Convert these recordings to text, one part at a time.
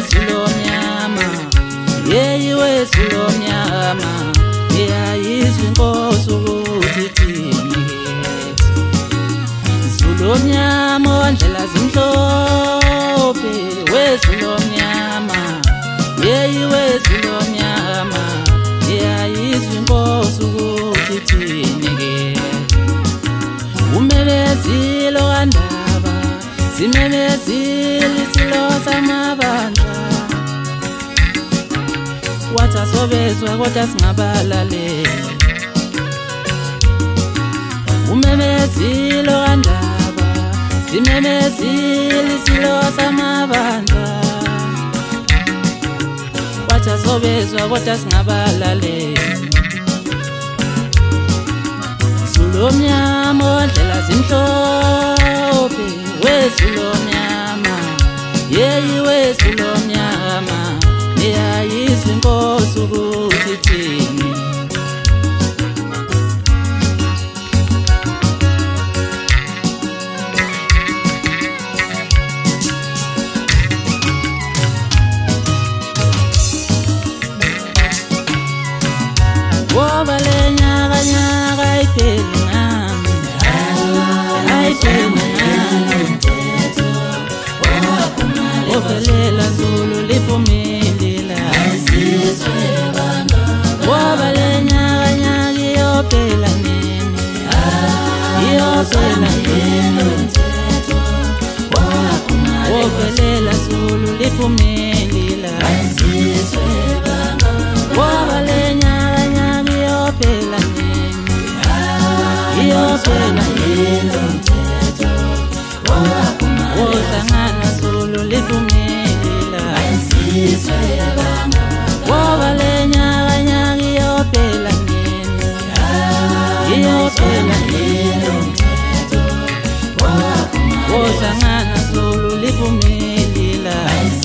Zulomnyama, yeyi we Zulomnyama, iyayizwa inkosi ukuthi thini. Zulomnyama wandlela zimhlophe, we Zulomnyama, yeyi we Zulomnyama, iyayizwa inkosi ukuthi thini. Umemezile wandaba, simemezile isilo samabandla, wathi asobezwa kodwa singabalaleli. Umemezile wandaba, simemezile isilo samabandla, wathi asobezwa kodwa singabalaleli. Zulomnyama wandlela zimhlophe, we Zulomnyama, yeyi we Zulomnyama, iyayizwa inkosi ukuthi thini. Woba le nyaka nyaka ayipheli ngami, ayipheli ngami. Ovelela Zulu liphumelele, woba le nyaka nyaka iyophela nini, iyophela nini. Ovelela Zulu liphumelele, woba le nyaka nyaka iyophela nini, iyophela nini. Wohlangana Zulu liphumelele, woba le nyaka nyaka iyophela nini, iyophela nini. Wohlangana Zulu liphumelele.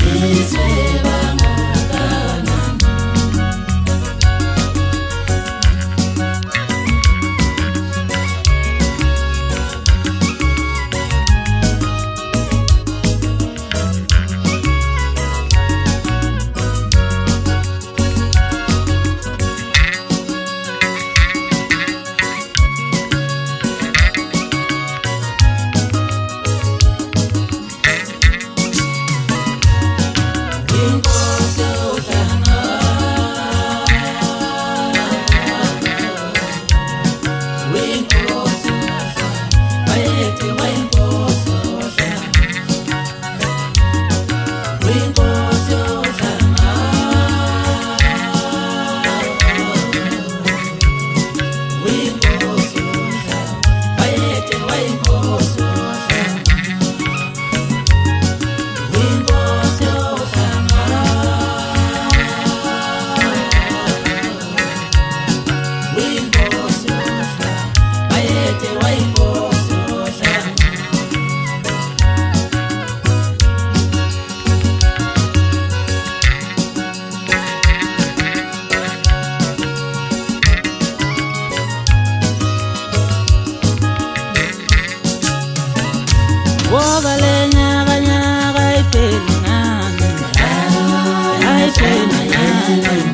Woba le nyaka nyaka ayipheli ngami, ayipheli ngami.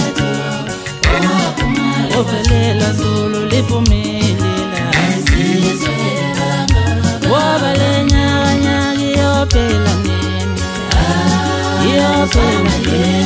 Ovelela Zulu liphumelele, woba le nyaka nyaka iyophela nini, iyophela nini.